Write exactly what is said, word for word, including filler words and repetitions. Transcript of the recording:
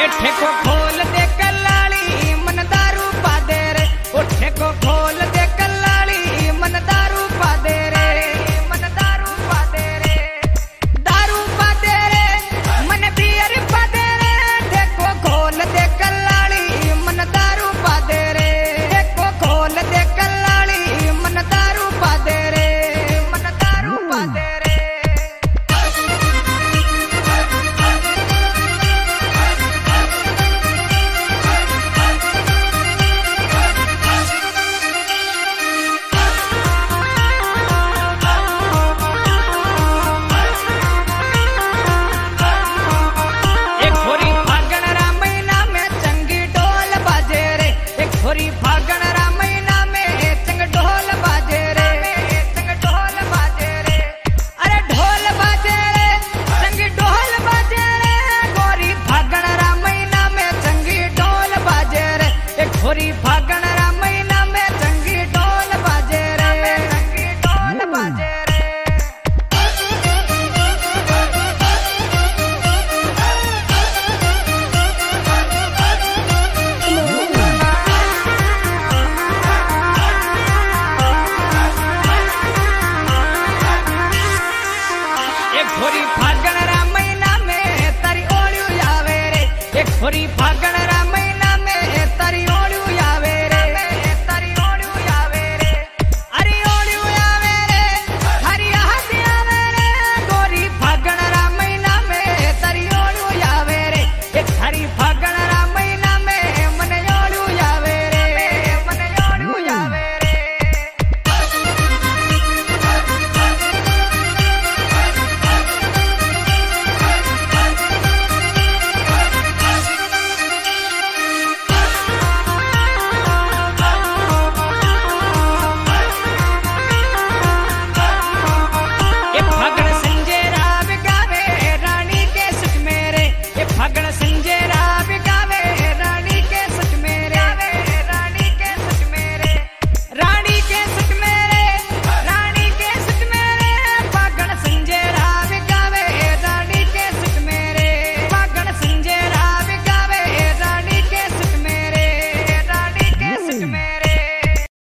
ठेको खोल दे कलाली मन दारू पा दे रे, ओ ठेको खोल दे कलाली मन दारू पा दे रे, मन दारू पा दे रे, दारू पा दे रे, मन बियर पा दे रे, ठेको खोल दे कलाली मन दारू पा दे रे, ठेको खोल दे कलाली मन दारू पा दे रे, मन दारू पा दे रे। छोरी फागण रा महीना में चंग ढोल बाजे रे, चंग ढोल बाजे रे, अरे ढोल बाजे रे, चंग ढोल बाजे रे, गोरी फागण रा महीना में चंगी ढोल बाजे रे, एक छोरी फागण रा महीना में चंगी ढोल बाजे रे, चंगी ढोल बाजे रे। छोरी फागण रा महीना में तारी ओलियो आवे रे, एक छोरी फागण